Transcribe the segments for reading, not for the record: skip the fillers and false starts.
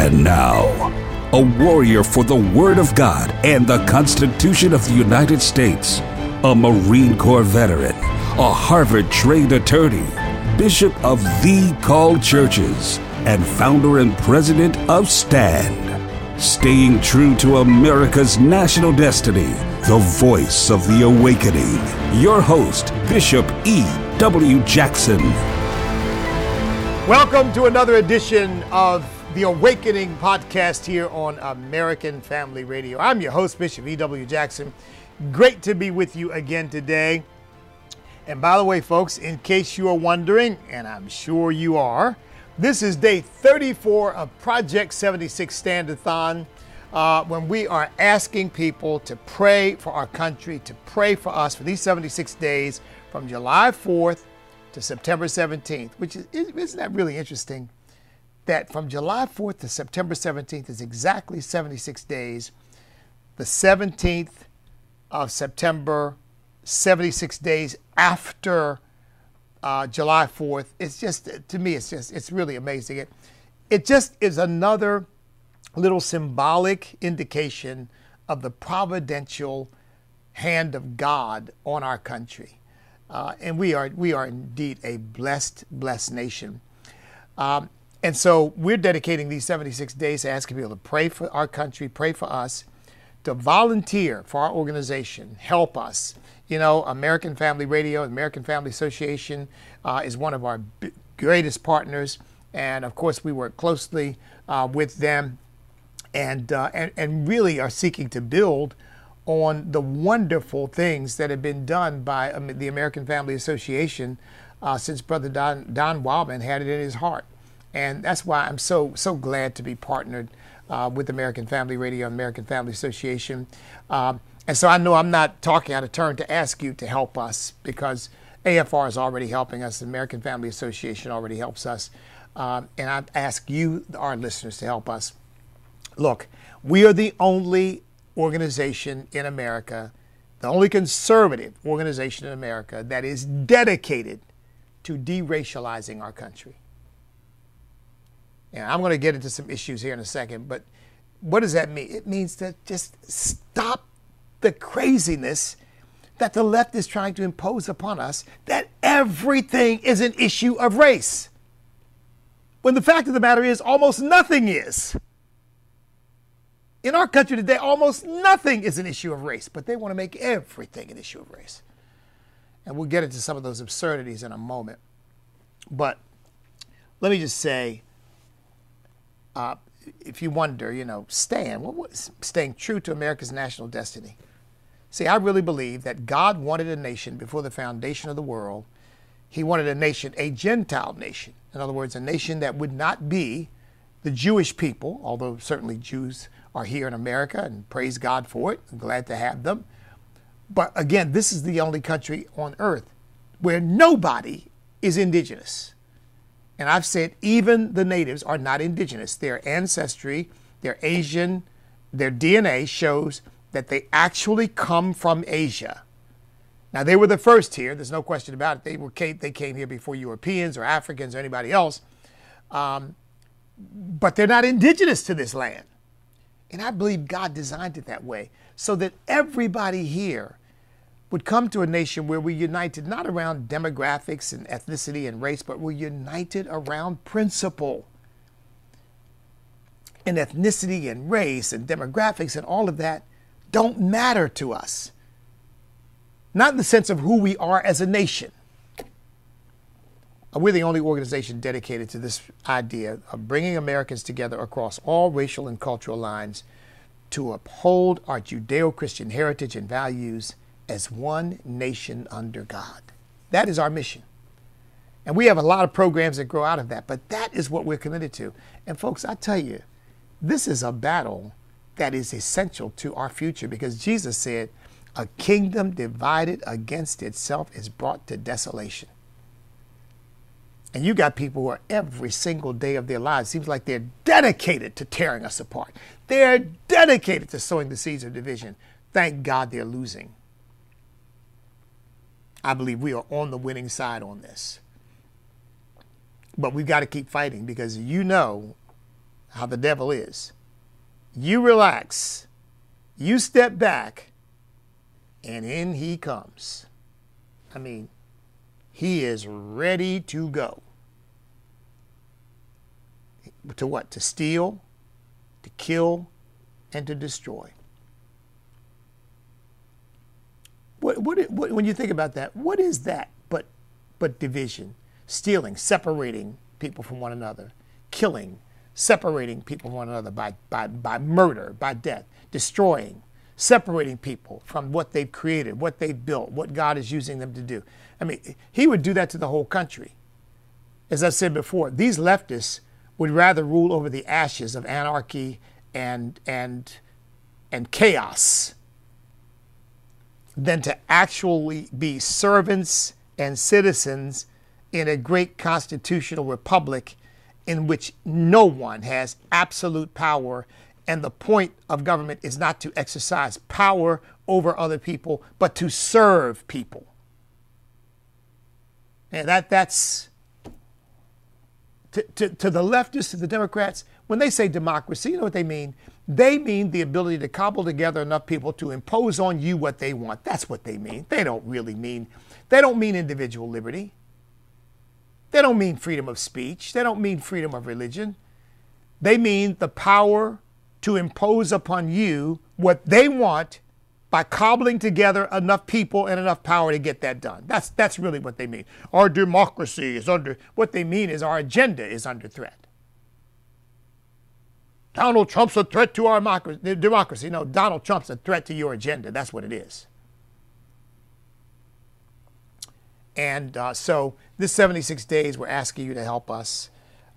And now, a warrior for the Word of God and the Constitution of the United States, a Marine Corps veteran, a Harvard-trained attorney, Bishop of The Called Churches, and founder and president of STAND. Staying true to America's national destiny, the voice of the awakening. Your host, Bishop E.W. Jackson. Welcome to another edition of the Awakening podcast here on American Family Radio. I'm your host, Bishop E.W. Jackson. Great to be with you again today. And by the way, folks, in case you are wondering, and I'm sure you are, this is day 34 of Project 76 Stand-a-thon, when we are asking people to pray for our country, to pray for us for these 76 days from July 4th to September 17th, which isn't that really interesting? That from July 4th to September 17th is exactly 76 days. The 17th of September, 76 days after July 4th. It's just, to me, it's really amazing. It just is another little symbolic indication of the providential hand of God on our country. And we are indeed a blessed nation. And so we're dedicating these 76 days to asking people to pray for our country, pray for us, to volunteer for our organization, help us. You know, American Family Radio, American Family Association is one of our greatest partners. And of course, we work closely with them and really are seeking to build on the wonderful things that have been done by the American Family Association since Brother Don Wildman had it in his heart. And that's why I'm so glad to be partnered with American Family Radio and American Family Association. And so I know I'm not talking out of turn to ask you to help us, because AFR is already helping us. The American Family Association already helps us. And I ask you, our listeners, to help us. Look, we are the only organization in America, the only conservative organization in America that is dedicated to deracializing our country. And I'm going to get into some issues here in a second, but what does that mean? It means to just stop the craziness that the left is trying to impose upon us, that everything is an issue of race. When the fact of the matter is, almost nothing is. In our country today, almost nothing is an issue of race, but they want to make everything an issue of race. And we'll get into some of those absurdities in a moment. But let me just say, if you wonder, staying true to America's national destiny. See, I really believe that God wanted a nation before the foundation of the world. He wanted a nation, a Gentile nation. In other words, a nation that would not be the Jewish people, although certainly Jews are here in America, and praise God for it. I'm glad to have them. But again, this is the only country on earth where nobody is indigenous. And I've said even the natives are not indigenous. Their ancestry, their Asian, their DNA shows that they actually come from Asia. Now, they were the first here. There's no question about it. They came here before Europeans or Africans or anybody else. But they're not indigenous to this land. And I believe God designed it that way so that everybody here would come to a nation where we're united not around demographics and ethnicity and race, but we're united around principle. And ethnicity and race and demographics and all of that don't matter to us. Not in the sense of who we are as a nation. We're the only organization dedicated to this idea of bringing Americans together across all racial and cultural lines to uphold our Judeo-Christian heritage and values as one nation under God. That is our mission. And we have a lot of programs that grow out of that, but that is what we're committed to. And folks, I tell you, this is a battle that is essential to our future, because Jesus said, a kingdom divided against itself is brought to desolation. And you got people who are every single day of their lives, seems like they're dedicated to tearing us apart. They're dedicated to sowing the seeds of division. Thank God they're losing. I believe we are on the winning side on this. But we've got to keep fighting, because how the devil is. You relax, you step back, and in he comes. I mean, he is ready to go. To what? To steal, to kill, and to destroy. When you think about that, what is that but division? Stealing, separating people from one another. Killing, separating people from one another by murder, by death. Destroying, separating people from what they've created, what they've built, what God is using them to do. I mean, he would do that to the whole country. As I said before, these leftists would rather rule over the ashes of anarchy and chaos than to actually be servants and citizens in a great constitutional republic in which no one has absolute power, and the point of government is not to exercise power over other people, but to serve people. And that's to the leftists, to the Democrats, when they say democracy, you know what they mean? They mean the ability to cobble together enough people to impose on you what they want. That's what they mean. They don't mean individual liberty. They don't mean freedom of speech. They don't mean freedom of religion. They mean the power to impose upon you what they want by cobbling together enough people and enough power to get that done. That's really what they mean. Our democracy is under, what they mean is our agenda is under threat. Donald Trump's a threat to our democracy. No, Donald Trump's a threat to your agenda. That's what it is. And so this 76 days, we're asking you to help us.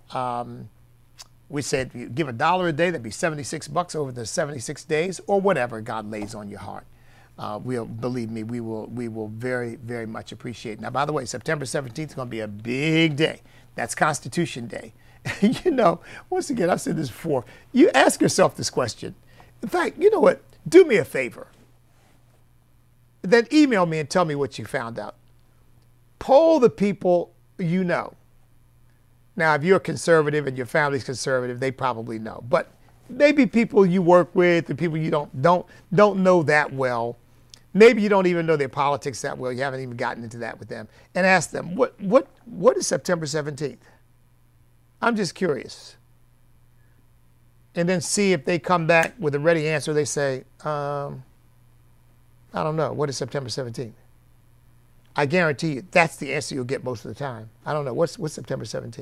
We said you give $1 a day, that'd be $76 over the 76 days, or whatever God lays on your heart. Believe me, we will very, very much appreciate it. Now, by the way, September 17th is going to be a big day. That's Constitution Day. You know, once again, I've said this before. You ask yourself this question. In fact, you know what? Do me a favor. Then email me and tell me what you found out. Poll the people you know. Now, if you're conservative and your family's conservative, they probably know. But maybe people you work with, the people you don't know that well. Maybe you don't even know their politics that well. You haven't even gotten into that with them. And ask them, what is September 17th? I'm just curious. And then see if they come back with a ready answer. They say, I don't know. What is September 17th? I guarantee you that's the answer you'll get most of the time. I don't know. What's September 17th?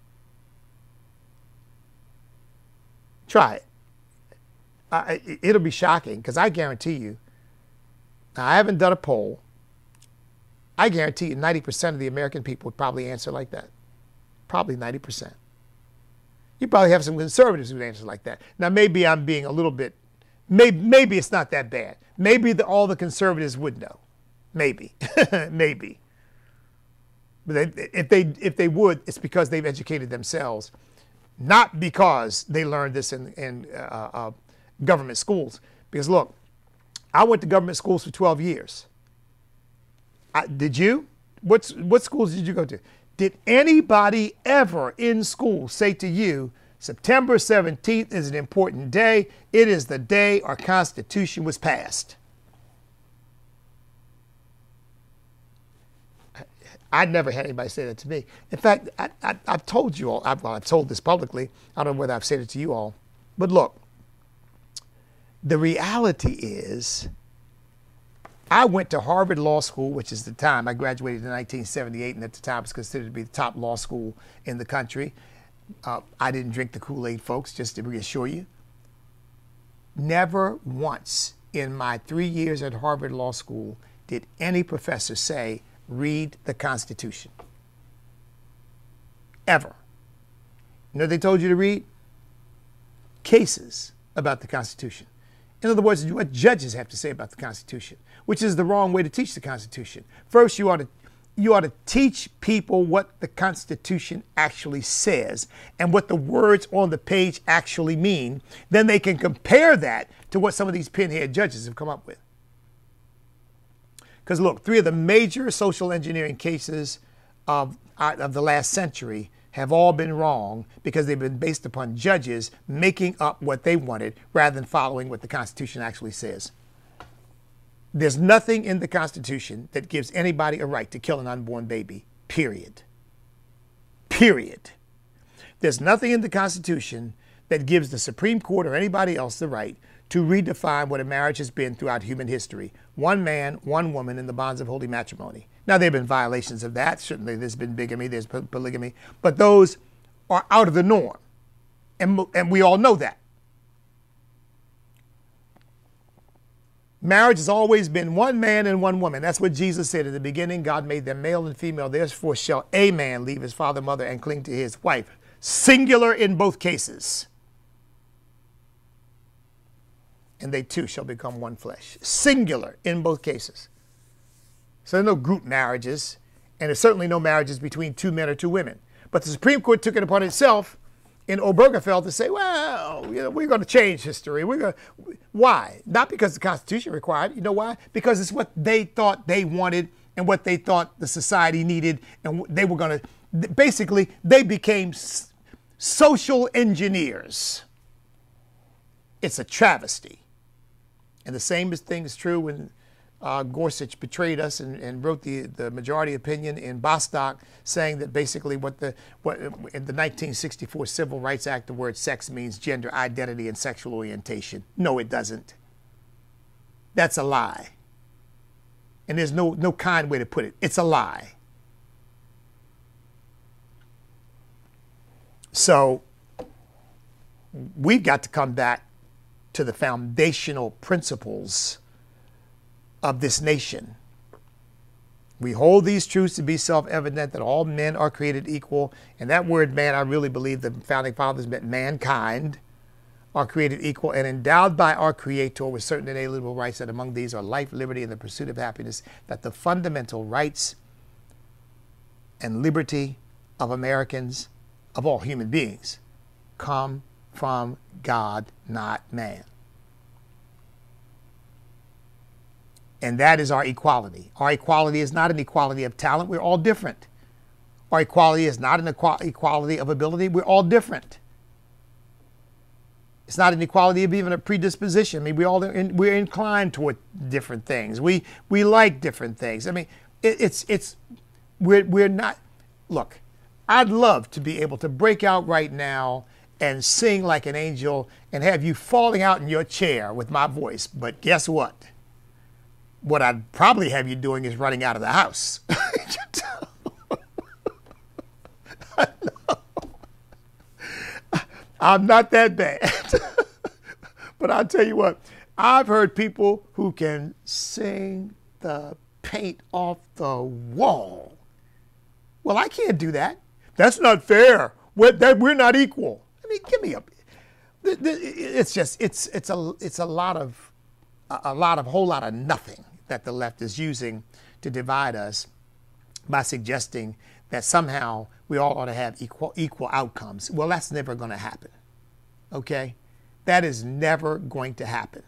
Try it. It'll be shocking because I guarantee you, now I haven't done a poll. I guarantee you 90% of the American people would probably answer like that. Probably 90%. You probably have some conservatives who answer like that. Now, maybe I'm being a little bit, maybe it's not that bad. Maybe all the conservatives would know. Maybe, maybe. But if they would, it's because they've educated themselves, not because they learned this in government schools. Because look, I went to government schools for 12 years. Did you? What schools did you go to? Did anybody ever in school say to you, September 17th is an important day. It is the day our Constitution was passed? I never had anybody say that to me. In fact, I've told you all, I've told this publicly. I don't know whether I've said it to you all. But look, the reality is, I went to Harvard Law School, which is the time, I graduated in 1978, and at the time it was considered to be the top law school in the country. I didn't drink the Kool-Aid, folks, just to reassure you. Never once in my 3 years at Harvard Law School did any professor say, read the Constitution. Ever. You know what they told you to read? Cases about the Constitution. In other words, what judges have to say about the Constitution, which is the wrong way to teach the Constitution. First, you ought to teach people what the Constitution actually says and what the words on the page actually mean. Then they can compare that to what some of these pinhead judges have come up with. Because look, 3 of the major social engineering cases of the last century have all been wrong because they've been based upon judges making up what they wanted rather than following what the Constitution actually says. There's nothing in the Constitution that gives anybody a right to kill an unborn baby, period. Period. There's nothing in the Constitution that gives the Supreme Court or anybody else the right to redefine what a marriage has been throughout human history. One man, one woman in the bonds of holy matrimony. Now, there have been violations of that. Certainly, there's been bigamy, there's polygamy, but those are out of the norm. And we all know that. Marriage has always been one man and one woman. That's what Jesus said in the beginning. God made them male and female. Therefore shall a man leave his father and mother and cling to his wife. Singular in both cases. And they two shall become one flesh. Singular in both cases. So there are no group marriages, and there's certainly no marriages between two men or two women. But the Supreme Court took it upon itself in Obergefell to say, well, we're going to change history. Why? Not because the Constitution required. You know why? Because it's what they thought they wanted and what they thought the society needed, and they were going to, basically, they became social engineers. It's a travesty. And the same thing is true when Gorsuch betrayed us and wrote the majority opinion in Bostock, saying that basically what in the 1964 Civil Rights Act, the word sex means gender identity and sexual orientation. No, it doesn't. That's a lie. And there's no kind way to put it. It's a lie. So we've got to come back to the foundational principles of this nation. We hold these truths to be self-evident, that all men are created equal. And that word man, I really believe the founding fathers meant mankind are created equal and endowed by our Creator with certain inalienable rights, that among these are life, liberty, and the pursuit of happiness, that the fundamental rights and liberty of Americans, of all human beings, come from God, not man. And that is our equality. Our equality is not an equality of talent. We're all different. Our equality is not an equality of ability. We're all different. It's not an equality of even a predisposition. I mean, we're inclined toward different things. We like different things. I mean, we're not. Look, I'd love to be able to break out right now and sing like an angel and have you falling out in your chair with my voice. But guess what? What I'd probably have you doing is running out of the house. I'm not that bad. But I'll tell you what, I've heard people who can sing the paint off the wall. Well, I can't do that. That's not fair. We're not equal. I mean, give me a. It's just it's a whole lot of nothing that the left is using to divide us by suggesting that somehow we all ought to have equal outcomes. Well, that's never going to happen. Okay? That is never going to happen.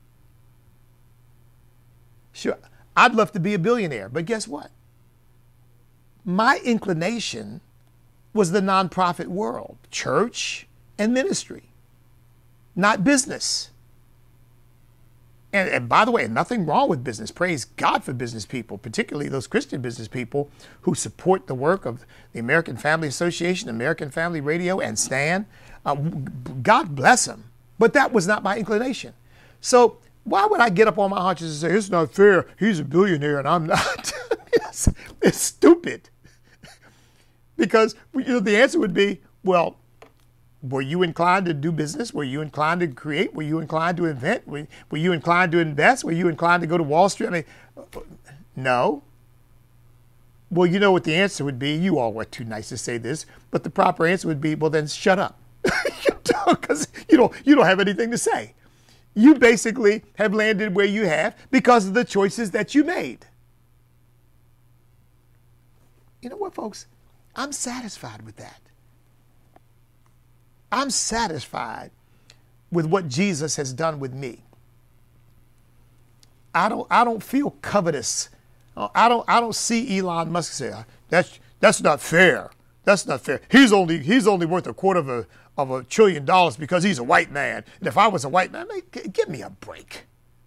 Sure, I'd love to be a billionaire, but guess what? My inclination was the nonprofit world, church and ministry, not business. And by the way, nothing wrong with business. Praise God for business people, particularly those Christian business people who support the work of the American Family Association, American Family Radio, and STAN. God bless them. But that was not my inclination. So why would I get up on my haunches and say, it's not fair, he's a billionaire and I'm not? It's stupid. Because the answer would be, well, were you inclined to do business? Were you inclined to create? Were you inclined to invent? Were you inclined to invest? Were you inclined to go to Wall Street? I mean, no. Well, you know what the answer would be. You all were too nice to say this, but the proper answer would be, well, then shut up. Because you don't have anything to say. You basically have landed where you have because of the choices that you made. You know what, folks? I'm satisfied with that. I'm satisfied with what Jesus has done with me. I don't feel covetous. I don't see Elon Musk say, that's not fair. That's not fair. He's only worth a quarter of $1 trillion because he's a white man. And if I was a white man, give me a break.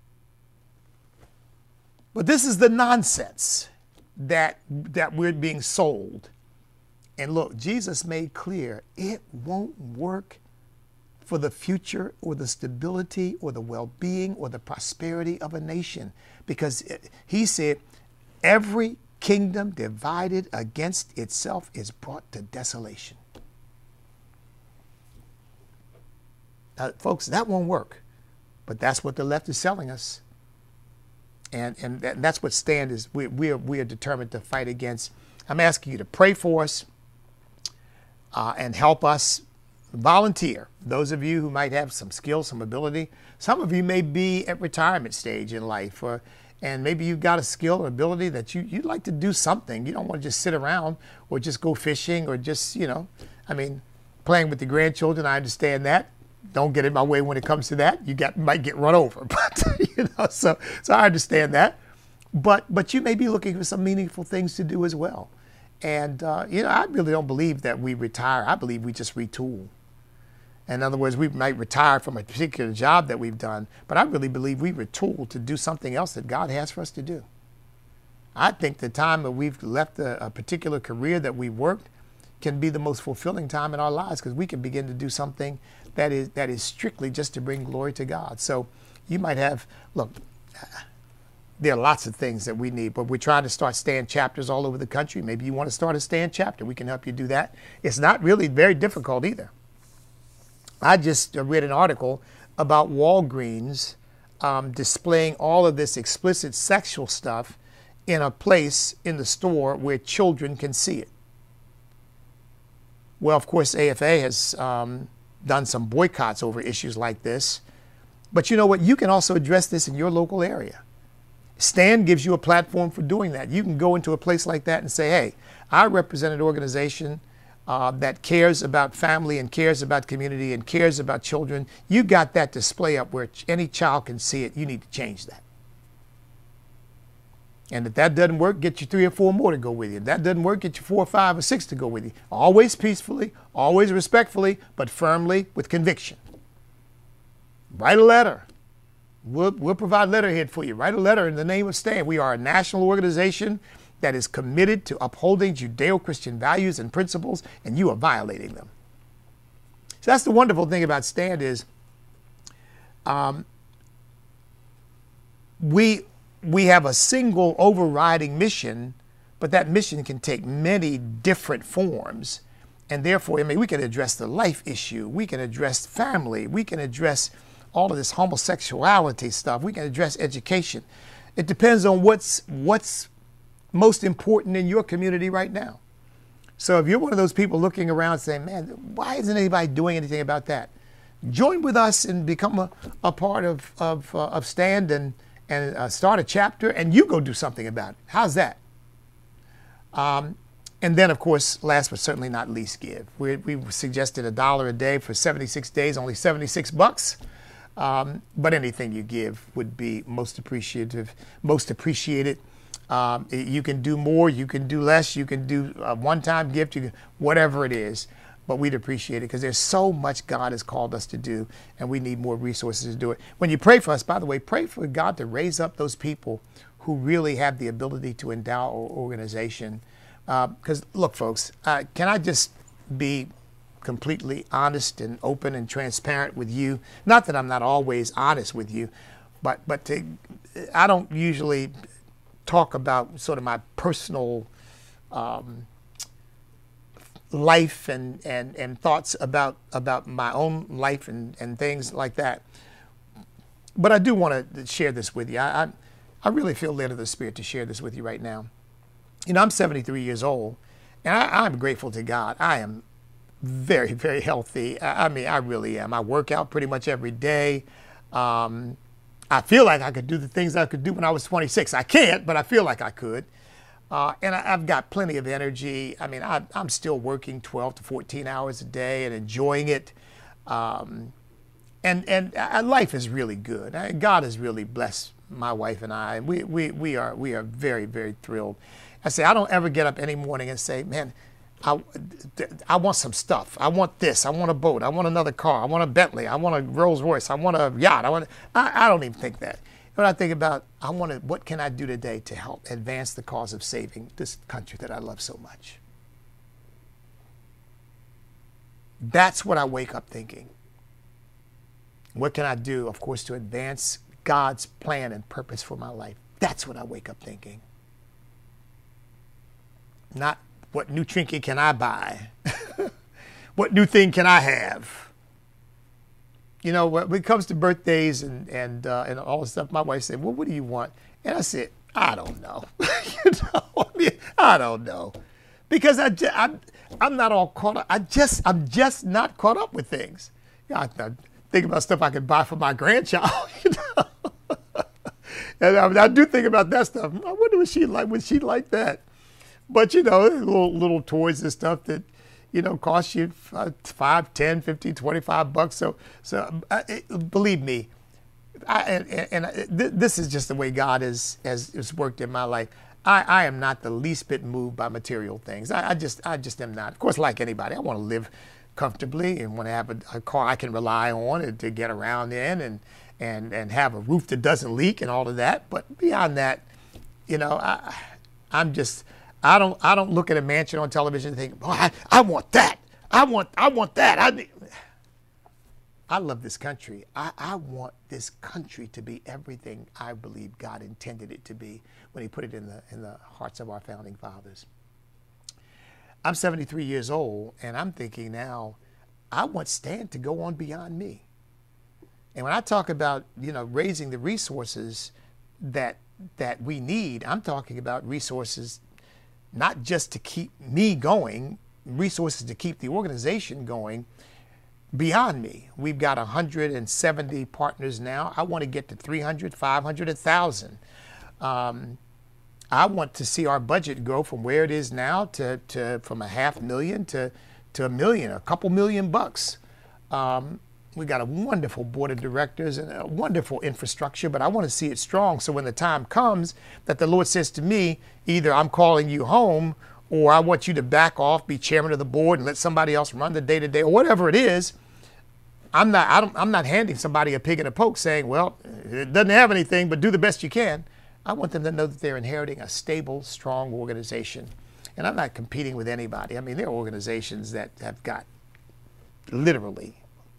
But this is the nonsense that we're being sold. And look, Jesus made clear it won't work for the future or the stability or the well-being or the prosperity of a nation. Because he said, every kingdom divided against itself is brought to desolation. Now, folks, that won't work. But that's what the left is selling us. And that's what Stand is. We are determined to fight against. I'm asking you to pray for us and help us. Volunteer. Those of you who might have some skill, some ability. Some of you may be at retirement stage in life, and maybe you've got a skill or ability that you'd like to do something. You don't want to just sit around or just go fishing or just, playing with the grandchildren. I understand that. Don't get in my way when it comes to that. You might get run over, but so I understand that. But you may be looking for some meaningful things to do as well. And I really don't believe that we retire. I believe we just retool. In other words, we might retire from a particular job that we've done, but I really believe we retool to do something else that God has for us to do. I think the time that we've left a particular career that we worked can be the most fulfilling time in our lives, because we can begin to do something that is strictly just to bring glory to God. So you might have, look, there are lots of things that we need, but we're trying to start Stand chapters all over the country. Maybe you want to start a Stand chapter. We can help you do that. It's not really very difficult either. I just read an article about Walgreens displaying all of this explicit sexual stuff in a place in the store where children can see it. Well, of course, AFA has done some boycotts over issues like this. But you know what? You can also address this in your local area. Stand gives you a platform for doing that. You can go into a place like that and say, hey, I represent an organization that cares about family and cares about community and cares about children. You got that display up where any child can see it. You need to change that. And if that doesn't work, get you 3 or 4 more to go with you. If that doesn't work, get you 4 or 5 or 6 to go with you. Always peacefully, always respectfully, but firmly with conviction. Write a letter. We'll provide letterhead for you. Write a letter in the name of Stand. We are a national organization that is committed to upholding Judeo-Christian values and principles, and you are violating them. So that's the wonderful thing about Stand is we have a single overriding mission, but that mission can take many different forms. And therefore, we can address the life issue. We can address family. We can address all of this homosexuality stuff. We can address education. It depends on what's most important in your community right now. So if you're one of those people looking around saying, man, why isn't anybody doing anything about that? Join with us and become a part of Stand and start a chapter, and you go do something about it. How's that? And then, of course, last but certainly not least, give. We suggested $1 a day for 76 days, only $76. But anything you give would be most appreciated. You can do more, you can do less, you can do a one-time gift, whatever it is. But we'd appreciate it because there's so much God has called us to do, and we need more resources to do it. When you pray for us, by the way, pray for God to raise up those people who really have the ability to endow our organization. Because, look, folks, can I just be completely honest and open and transparent with you? Not that I'm not always honest with you, but I don't usually talk about sort of my personal life and thoughts about my own life and things like that. But I do want to share this with you. I really feel led of the Spirit to share this with you right now. I'm 73 years old, and I'm grateful to God. I am very, very healthy. I really am. I work out pretty much every day. I feel like I could do the things I could do when I was 26. I can't, but I feel like I could. And I've got plenty of energy. I'm still working 12 to 14 hours a day and enjoying it. And life is really good. God has really blessed my wife and I. We are very, very thrilled. I say, I don't ever get up any morning and say, man, I want some stuff. I want this. I want a boat. I want another car. I want a Bentley. I want a Rolls Royce. I want a yacht. I don't even think that. When I think about, what can I do today to help advance the cause of saving this country that I love so much? That's what I wake up thinking. What can I do, of course, to advance God's plan and purpose for my life? That's what I wake up thinking. Not what new trinket can I buy? What new thing can I have? You know, when it comes to birthdays and all the stuff, my wife said, well, what do you want? And I said, I don't know. I don't know. Because I'm not all caught up. I'm just not caught up with things. I think about stuff I could buy for my grandchild. And I do think about that stuff. I wonder what she like. Would she like that? But little toys and stuff that cost you $5, $10, $15, $25. So believe me, this is just the way God has worked in my life. I am not the least bit moved by material things. I just am not. Of course, like anybody, I want to live comfortably and want to have a car I can rely on to get around in and have a roof that doesn't leak and all of that. But beyond that, I don't look at a mansion on television and think, oh, I want that. I want that. I love this country. I want this country to be everything I believe God intended it to be when he put it in the hearts of our founding fathers. I'm 73 years old, and I'm thinking now, I want Stan to go on beyond me. And when I talk about, raising the resources that we need, I'm talking about resources not just to keep me going, resources to keep the organization going beyond me. We've got 170 partners now. I want to get to 300, 500, 1,000. I want to see our budget go from where it is now to from $500,000 to $1 million, a couple $1 million. We got a wonderful board of directors and a wonderful infrastructure, but I want to see it strong. So when the time comes that the Lord says to me, either I'm calling you home or I want you to back off, be chairman of the board and let somebody else run the day-to-day or whatever it is, I'm not handing somebody a pig in a poke saying, well, it doesn't have anything, but do the best you can. I want them to know that they're inheriting a stable, strong organization. And I'm not competing with anybody. I mean, there are organizations that have got literally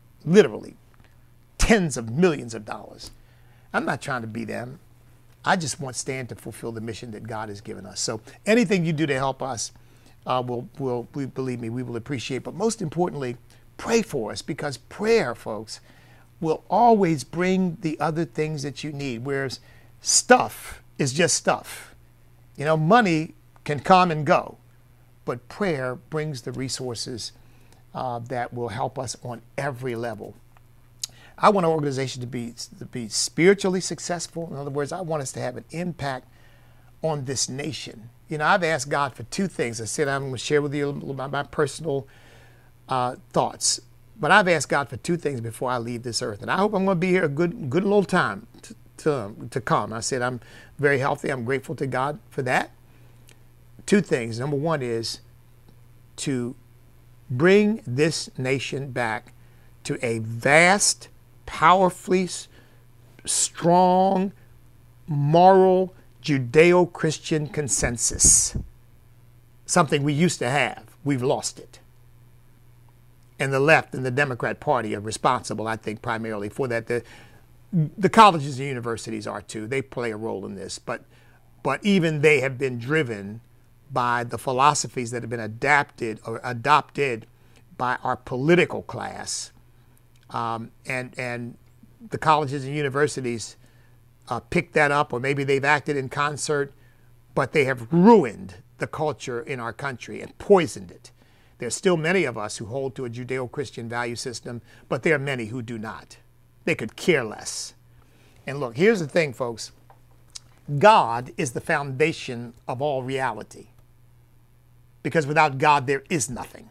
tens of millions of dollars. I'm not trying to be them. I just want Stan to fulfill the mission that God has given us. So anything you do to help us, believe me, we will appreciate. But most importantly, pray for us, because prayer, folks, will always bring the other things that you need, whereas stuff is just stuff. Money can come and go, but prayer brings the resources that will help us on every level. I want our organization to be spiritually successful. In other words, I want us to have an impact on this nation. I've asked God for two things. I said I'm going to share with you my personal thoughts. But I've asked God for two things before I leave this earth. And I hope I'm going to be here a good little time to come. I said I'm very healthy. I'm grateful to God for that. Two things. Number one is to bring this nation back to a vast, powerfully strong, moral, Judeo-Christian consensus. Something we used to have. We've lost it. And the left and the Democrat Party are responsible, I think, primarily for that. The colleges and universities are too. They play a role in this. But even they have been driven by the philosophies that have been adopted by our political class. And the colleges and universities picked that up, or maybe they've acted in concert, but they have ruined the culture in our country and poisoned it. There's still many of us who hold to a Judeo-Christian value system, but there are many who do not. They could care less. And look, here's the thing, folks. God is the foundation of all reality. Because without God, there is nothing.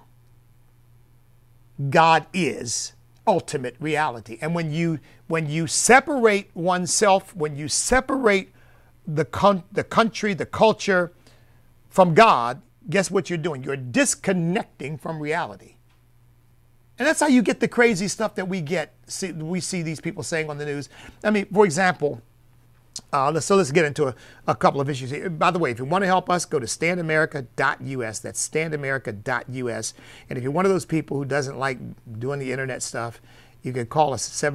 God is ultimate reality. And when you separate oneself, when you separate the country, the culture from God, guess what you're doing? You're disconnecting from reality. And that's how you get the crazy stuff that we see these people saying on the news. I mean, for example, let's get into a couple of issues here. By the way, if you want to help us, go to standamerica.us. That's standamerica.us. And if you're one of those people who doesn't like doing the internet stuff, you can call us at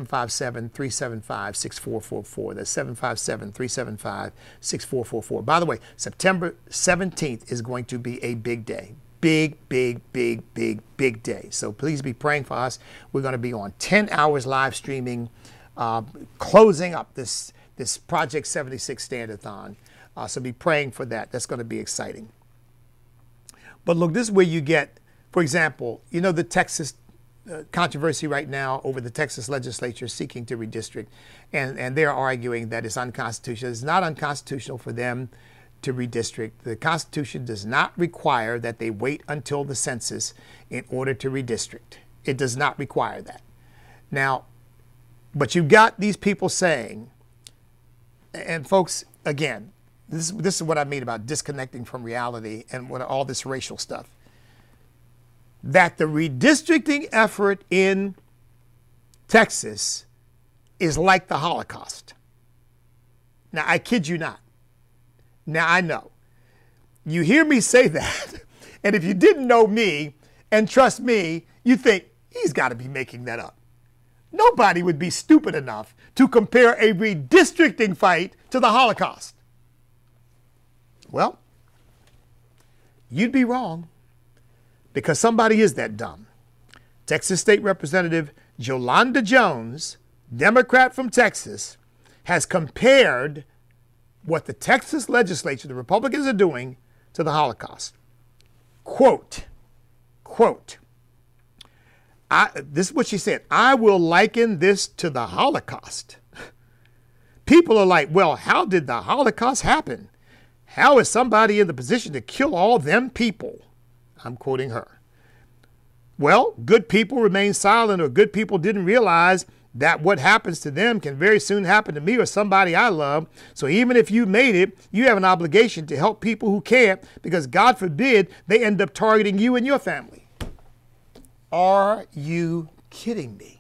757-375-6444. That's 757-375-6444. By the way, September 17th is going to be a big day. Big day. So please be praying for us. We're going to be on 10 hours live streaming, closing up this Project 76 Stand-a-thon. So be praying for that. That's going to be exciting. But look, this is where you get, for example, you know, the Texas controversy right now over the Texas legislature seeking to redistrict. And they're arguing that it's unconstitutional. It's not unconstitutional for them to redistrict. The Constitution does not require that they wait until the census in order to redistrict. It does not require that. Now, but you've got these people saying, and folks, again, this is what I mean about disconnecting from reality and what all this racial stuff, that the redistricting effort in Texas is like the Holocaust. Now, I kid you not. Now, I know. You hear me say that, and if you didn't know me and trust me, you think, he's got to be making that up. Nobody would be stupid enough to compare a redistricting fight to the Holocaust. Well, you'd be wrong, because somebody is that dumb. Texas State Representative Jolanda Jones, Democrat from Texas, has compared what the Texas legislature, the Republicans, are doing to the Holocaust. Quote, this is what she said, "I will liken this to the Holocaust." People are like, well, how did the Holocaust happen? How is somebody in the position to kill all them people? I'm quoting her. Well, good people remain silent, or good people didn't realize that what happens to them can very soon happen to me or somebody I love. So even if you made it, you have an obligation to help people who can't, because God forbid they end up targeting you and your family. Are you kidding me?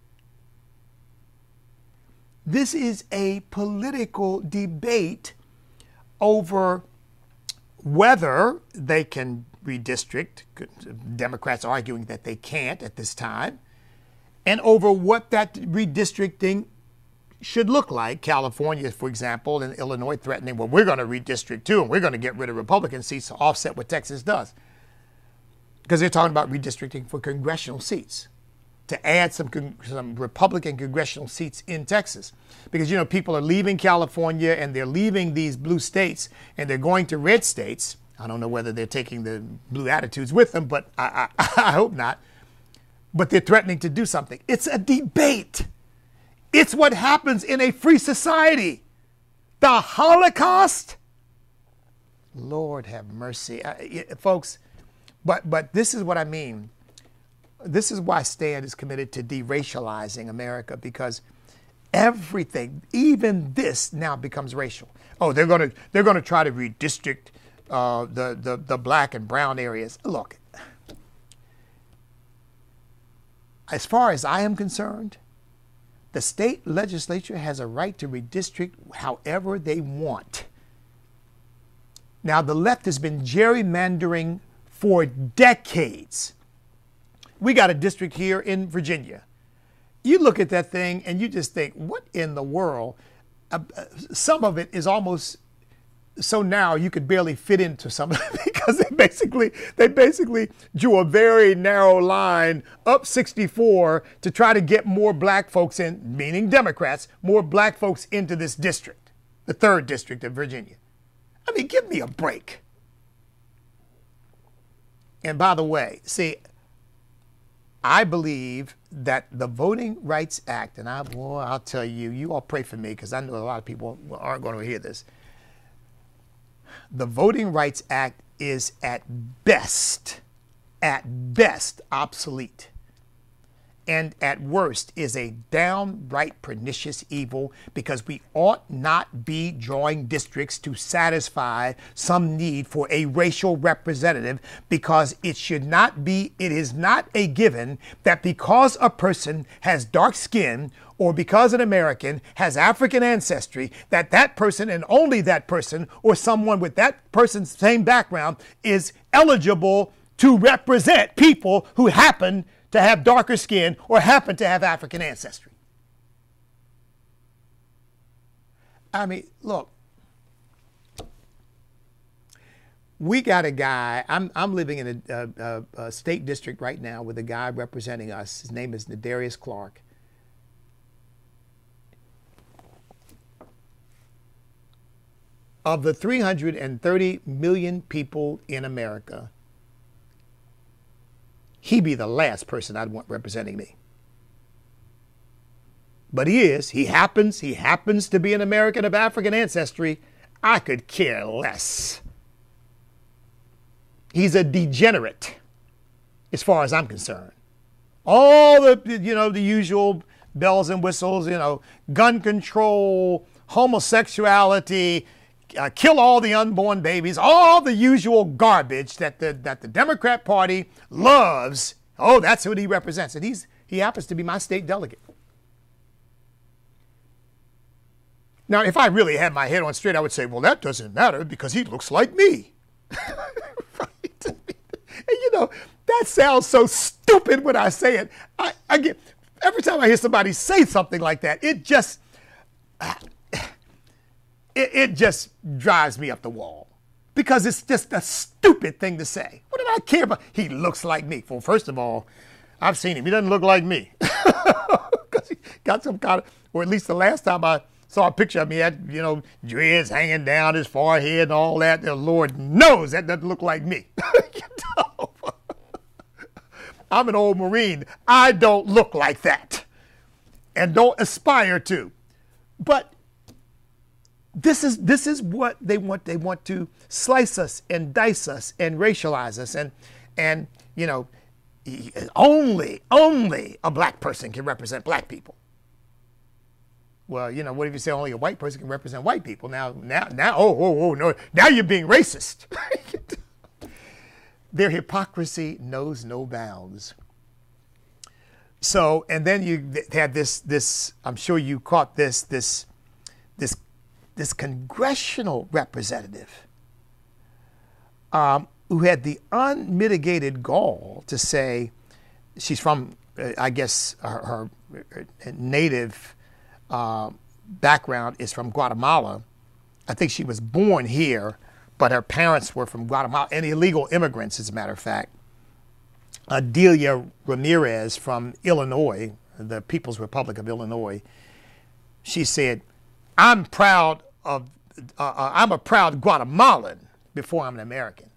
This is a political debate over whether they can redistrict. Democrats arguing that they can't at this time. And over what that redistricting should look like. California, for example, and Illinois threatening, well, we're going to redistrict too, and we're going to get rid of Republican seats to offset what Texas does. Because they're talking about redistricting for congressional seats, to add some Republican congressional seats in Texas. Because, you know, people are leaving California and they're leaving these blue states and they're going to red states. I don't know whether they're taking the blue attitudes with them, but I hope not. But they're threatening to do something. It's a debate. It's what happens in a free society. The Holocaust? Lord have mercy. Folks, but this is what I mean. This is why Stand is committed to deracializing America, because everything, even this, now becomes racial. Oh, they're going to try to redistrict the black and brown areas. Look, as far as I am concerned, the state legislature has a right to redistrict however they want. Now, the left has been gerrymandering for decades. We got a district here in Virginia. You look at that thing and you just think, what in the world? Some of it is almost so narrow you could barely fit into some of it, because they basically drew a very narrow line up 64 to try to get more black folks in, meaning Democrats, more black folks into this district, the 3rd district of Virginia. I mean, give me a break. And by the way, see, I believe that the Voting Rights Act, and I'll tell you, you all pray for me, because I know a lot of people aren't going to hear this. The Voting Rights Act is at best obsolete. and at worst is a downright pernicious evil, because we ought not be drawing districts to satisfy some need for a racial representative, because it is not a given that because a person has dark skin or because an American has African ancestry, that that person and only that person or someone with that person's same background is eligible to represent people who happen to have darker skin or happen to have African ancestry. I mean, look, we got a guy, I'm living in a state district right now with a guy representing us. His name is Nadarius Clark. Of the 330 million people in America, he'd be the last person I'd want representing me. But he is. He happens to be an American of African ancestry. I could care less. He's a degenerate, as far as I'm concerned. All the, the usual bells and whistles, gun control, homosexuality, kill all the unborn babies, all the usual garbage that the Democrat Party loves. Oh, that's who he represents. And he happens to be my state delegate. Now, if I really had my head on straight, I would say, well, that doesn't matter because he looks like me. Right? And that sounds so stupid when I say it. I get, every time I hear somebody say something like that, it just drives me up the wall, because it's just a stupid thing to say. What did I care about? He looks like me. Well, first of all, I've seen him. He doesn't look like me. Because he got some kind of, or at least the last time I saw a picture of me, he had, dreads hanging down his forehead and all that. The Lord knows that doesn't look like me. I'm an old Marine. I don't look like that and don't aspire to. But this is what they want. They want to slice us and dice us and racialize us, and only a black person can represent black people. Well, what if you say only a white person can represent white people? Now, oh, no, now you're being racist. Their hypocrisy knows no bounds. So, and then you had this. I'm sure you caught this congressional representative who had the unmitigated gall to say she's from, I guess, her native background is from Guatemala. I think she was born here, but her parents were from Guatemala, and illegal immigrants, as a matter of fact. Delia Ramirez from Illinois, the People's Republic of Illinois, she said, I'm a proud Guatemalan before I'm an American.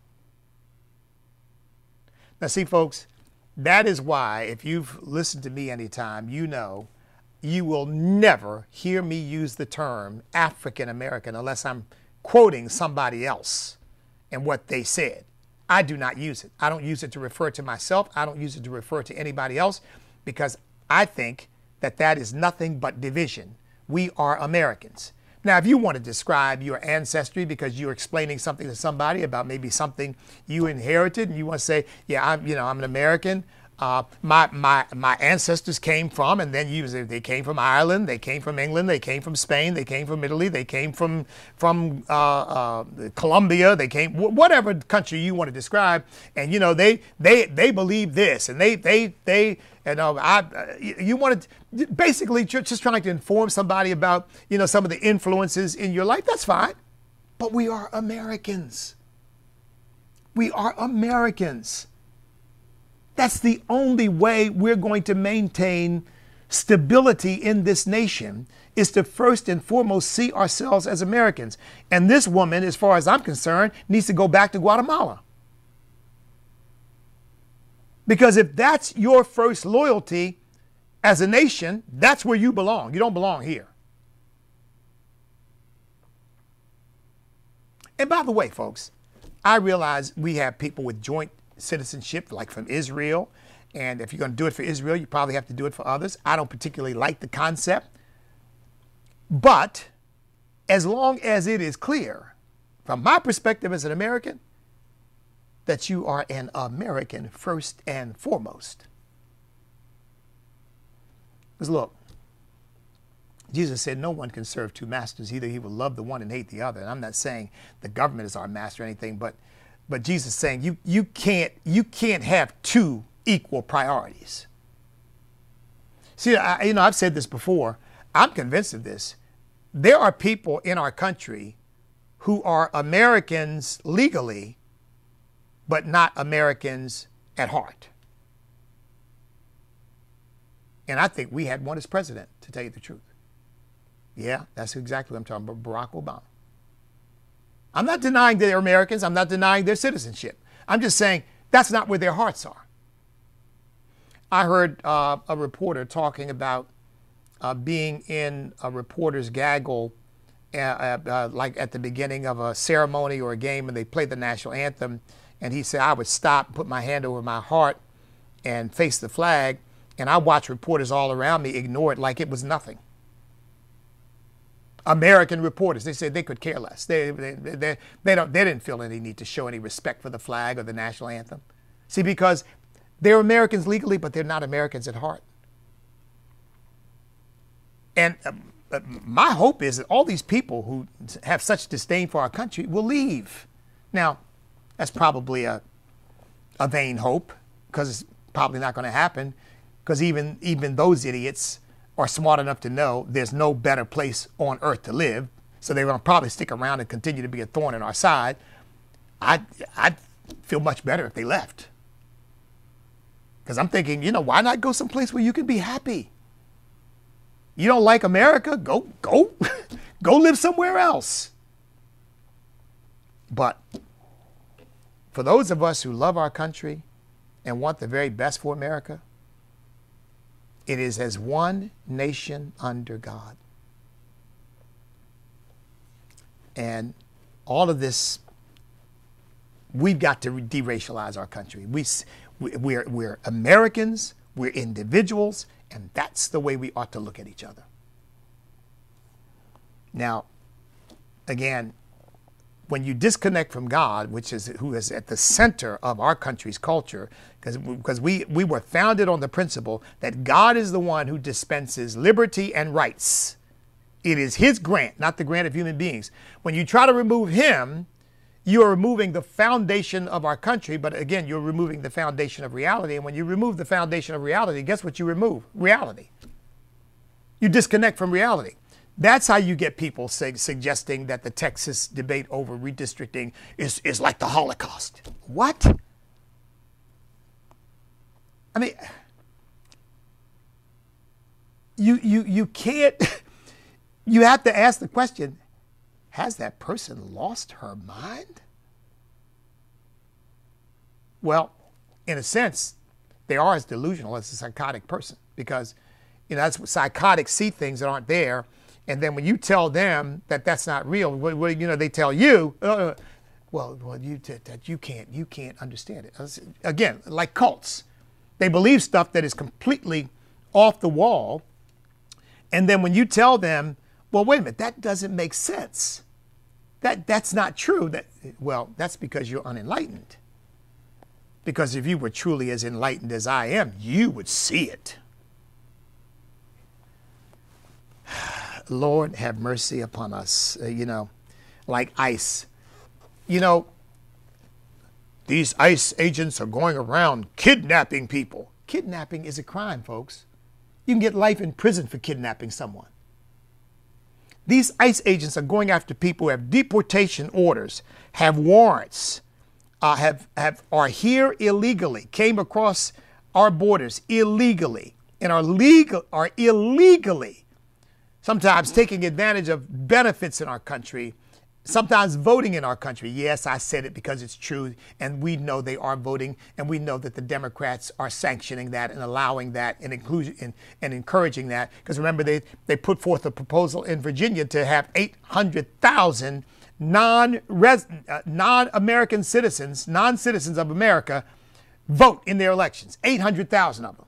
Now, see, folks, that is why, if you've listened to me anytime, you will never hear me use the term African American unless I'm quoting somebody else and what they said. I do not use it. I don't use it to refer to myself. I don't use it to refer to anybody else, because I think that is nothing but division. We are Americans. Now, if you want to describe your ancestry because you're explaining something to somebody about maybe something you inherited, and you want to say, yeah, I'm an American. My ancestors came from, and then they came from Ireland, they came from England, they came from Spain, they came from Italy, they came from Colombia, they came whatever country you want to describe, and they believe this, and you want to basically just trying to inform somebody about some of the influences in your life. That's fine, but we are Americans. We are Americans. That's the only way we're going to maintain stability in this nation, is to first and foremost see ourselves as Americans. And this woman, as far as I'm concerned, needs to go back to Guatemala. Because if that's your first loyalty as a nation, that's where you belong. You don't belong here. And by the way, folks, I realize we have people with joint citizenship, like from Israel And if you're going to do it for Israel, you probably have to do it for others. I don't particularly like the concept. But as long as it is clear, from my perspective as an American, that you are an American first and foremost. Because look, Jesus said no one can serve two masters. Either he will love the one and hate the other. And I'm not saying the government is our master or anything, but Jesus is saying you can't have two equal priorities. See, I've said this before. I'm convinced of this. There are people in our country who are Americans legally, but not Americans at heart. And I think we had one as president, to tell you the truth. Yeah, that's exactly what I'm talking about, Barack Obama. I'm not denying they're Americans. I'm not denying their citizenship. I'm just saying that's not where their hearts are. I heard a reporter talking about being in a reporter's gaggle like at the beginning of a ceremony or a game and they played the national anthem. And he said, I would stop and put my hand over my heart and face the flag. And I watched reporters all around me ignore it like it was nothing. American reporters, they said they could care less. They didn't feel any need to show any respect for the flag or the national anthem. See, because they're Americans legally, but they're not Americans at heart. And my hope is that all these people who have such disdain for our country will leave. Now, that's probably a vain hope, because it's probably not going to happen, because even those idiots are smart enough to know there's no better place on earth to live, so they're going to probably stick around and continue to be a thorn in our side. I'd feel much better if they left. Because I'm thinking, why not go someplace where you can be happy? You don't like America? Go live somewhere else. But for those of us who love our country and want the very best for America, it is as one nation under God. And all of this, we've got to deracialize our country. We're Americans, we're individuals, and that's the way we ought to look at each other. Now, again, when you disconnect from God, who is at the center of our country's culture, because we were founded on the principle that God is the one who dispenses liberty and rights. It is his grant, not the grant of human beings. When you try to remove him, you are removing the foundation of our country, but again, you're removing the foundation of reality. And when you remove the foundation of reality, guess what you remove? Reality. You disconnect from reality. That's how you get people suggesting that the Texas debate over redistricting is like the Holocaust. What? I mean, you can't, you have to ask the question, has that person lost her mind? Well, in a sense, they are as delusional as a psychotic person, because that's what psychotics see, things that aren't there. And then when you tell them that that's not real, they tell you, you can't understand it. Again, like cults, they believe stuff that is completely off the wall. And then when you tell them, well, wait a minute, that doesn't make sense. That's not true. That's because you're unenlightened. Because if you were truly as enlightened as I am, you would see it. Lord, have mercy upon us. Like ICE. These ICE agents are going around kidnapping people. Kidnapping is a crime, folks. You can get life in prison for kidnapping someone. These ICE agents are going after people who have deportation orders, have warrants, are here illegally, came across our borders illegally, and are illegally sometimes taking advantage of benefits in our country, sometimes voting in our country. Yes, I said it because it's true, and we know they are voting, and we know that the Democrats are sanctioning that and allowing that and inclusion and encouraging that. Because remember, they put forth a proposal in Virginia to have 800,000 non-American citizens, non-citizens of America, vote in their elections, 800,000 of them.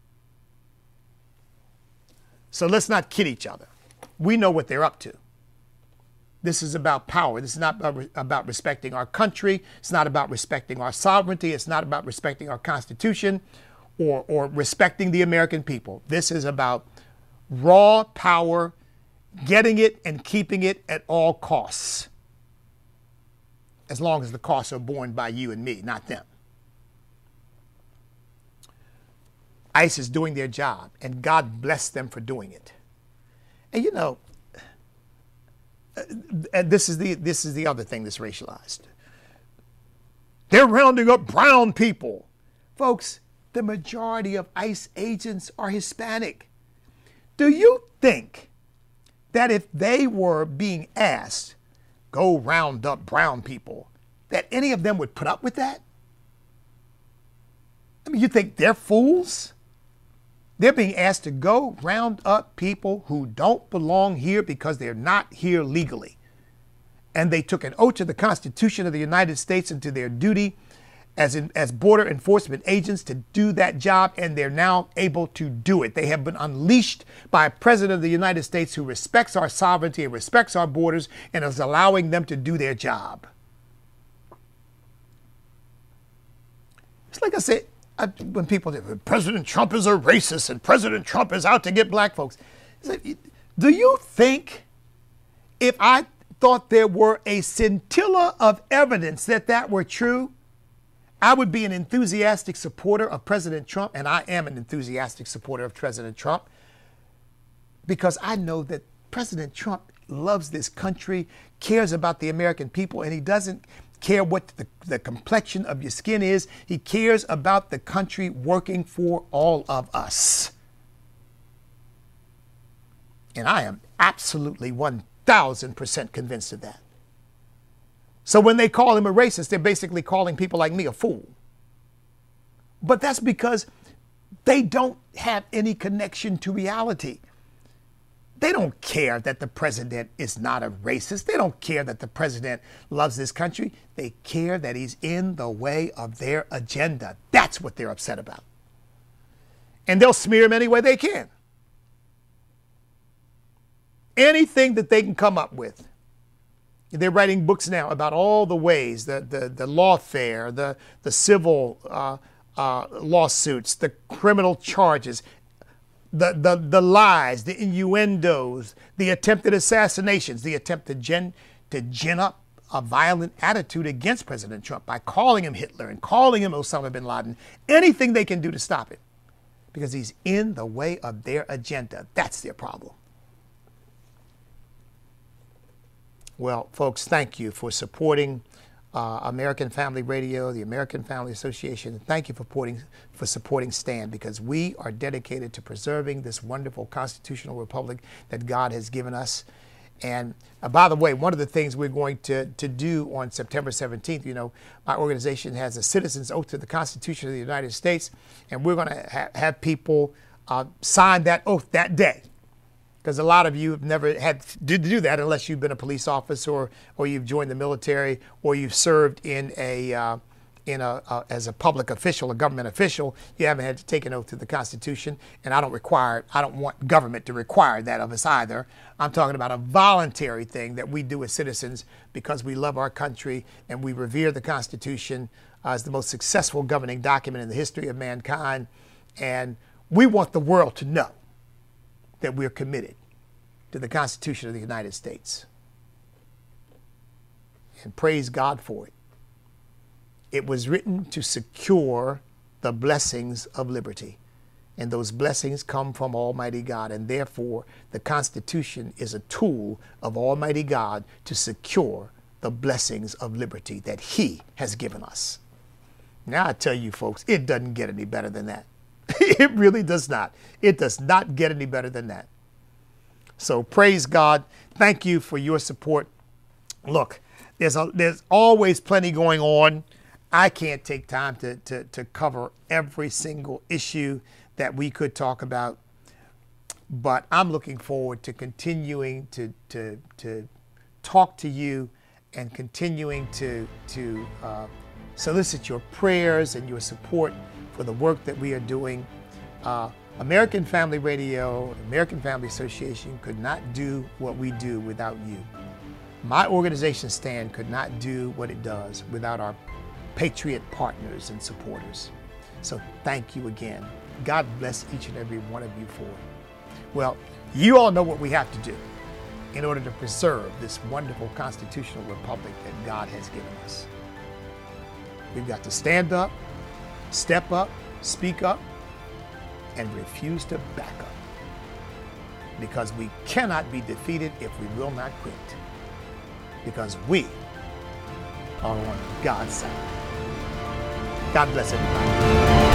So let's not kid each other. We know what they're up to. This is about power. This is not about respecting our country. It's not about respecting our sovereignty. It's not about respecting our Constitution or respecting the American people. This is about raw power, getting it and keeping it at all costs. As long as the costs are borne by you and me, not them. ICE is doing their job, and God bless them for doing it. And you know, and this is the other thing that's racialized. They're rounding up brown people. Folks, the majority of ICE agents are Hispanic. Do you think that if they were being asked, go round up brown people, that any of them would put up with that? I mean, you think they're fools? They're being asked to go round up people who don't belong here because they're not here legally. And they took an oath to the Constitution of the United States and to their duty as border enforcement agents to do that job, and they're now able to do it. They have been unleashed by a president of the United States who respects our sovereignty and respects our borders and is allowing them to do their job. It's like I said, when people say, President Trump is a racist and President Trump is out to get black folks. Do you think if I thought there were a scintilla of evidence that that were true, I would be an enthusiastic supporter of President Trump? And I am an enthusiastic supporter of President Trump because I know that President Trump loves this country, cares about the American people, and he doesn't care what the complexion of your skin is. He cares about the country working for all of us. And I am absolutely 1,000% convinced of that. So when they call him a racist, they're basically calling people like me a fool. But that's because they don't have any connection to reality. They don't care that the president is not a racist. They don't care that the president loves this country. They care that he's in the way of their agenda. That's what they're upset about. And they'll smear him any way they can. Anything that they can come up with. They're writing books now about all the ways, the lawfare, the civil lawsuits, the criminal charges, the lies, the innuendos, the attempted assassinations, the attempt to gin up a violent attitude against President Trump by calling him Hitler and calling him Osama bin Laden, anything they can do to stop it, because he's in the way of their agenda. That's their problem. Well, folks, thank you for supporting American Family Radio, the American Family Association. Thank you for supporting STAND, because we are dedicated to preserving this wonderful constitutional republic that God has given us. And by the way, one of the things we're going to do on September 17th, you know, my organization has a citizen's oath to the Constitution of the United States, and we're going to have people sign that oath that day. Because a lot of you have never had to do that unless you've been a police officer or you've joined the military or you've served in as a public official, a government official. You haven't had to take an oath to the Constitution, and I don't want government to require that of us either. I'm talking about a voluntary thing that we do as citizens because we love our country and we revere the Constitution as the most successful governing document in the history of mankind, and we want the world to know that we're committed to the Constitution of the United States. And praise God for it. It was written to secure the blessings of liberty. And those blessings come from Almighty God. And therefore, the Constitution is a tool of Almighty God to secure the blessings of liberty that He has given us. Now, I tell you folks, it doesn't get any better than that. It really does not. It does not get any better than that. So praise God. Thank you for your support. Look, there's always plenty going on. I can't take time to cover every single issue that we could talk about, but I'm looking forward to continuing to talk to you and continuing to solicit your prayers and your support for the work that we are doing. American Family Radio, American Family Association could not do what we do without you. My organization, STAND, could not do what it does without our patriot partners and supporters. So thank you again. God bless each and every one of you for it. Well, you all know what we have to do in order to preserve this wonderful constitutional republic that God has given us. We've got to stand up, step up, speak up, and refuse to back up. Because we cannot be defeated if we will not quit. Because we are on God's side. God bless everybody.